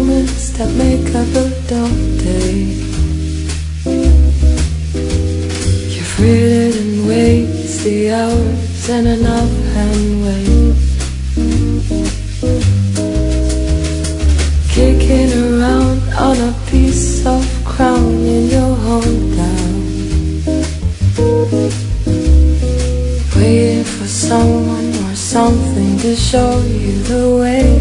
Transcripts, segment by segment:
moments that make up a dull day. You've written waste the hours in an offhand way, kicking around on a piece of crown in your hometown, waiting for someone or something to show you the way.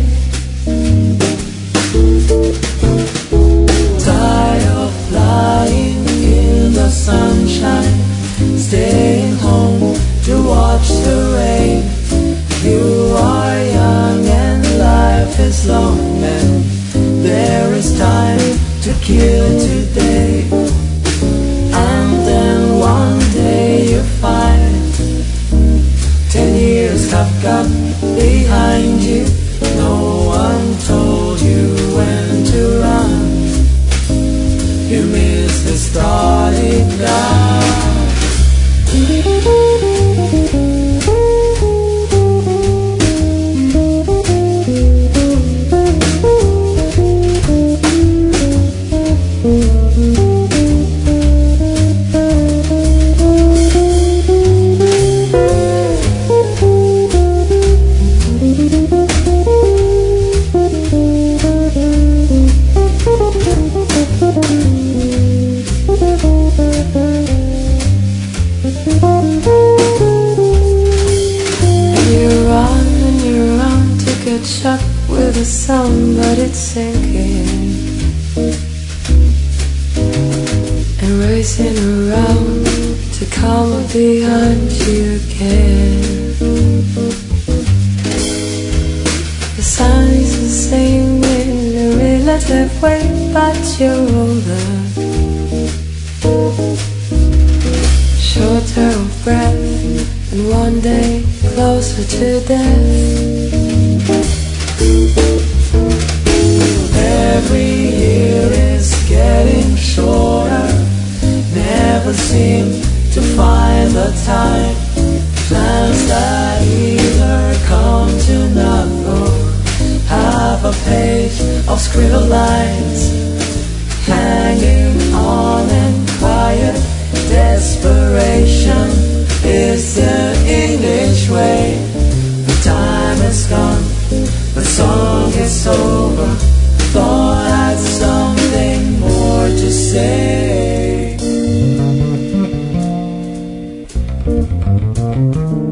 Tired of flying in the sunshine, staying home to watch the rain. You are young and life is long, and there is time to kill today. And then one day you find 10 years have got behind you. No one told you when to run. You miss the starting gun. Shot with the sun, but it's sinking and racing around to come up behind you again. The sun is the same in a relative way, but you're older, shorter of breath, and one day closer to death. Every year is getting shorter, never seem to find the time. Plans that either come to naught or have a page of scribbled lines, hanging on in quiet desperation is the English way. The time is gone, the song is over. Thought I had something more to say.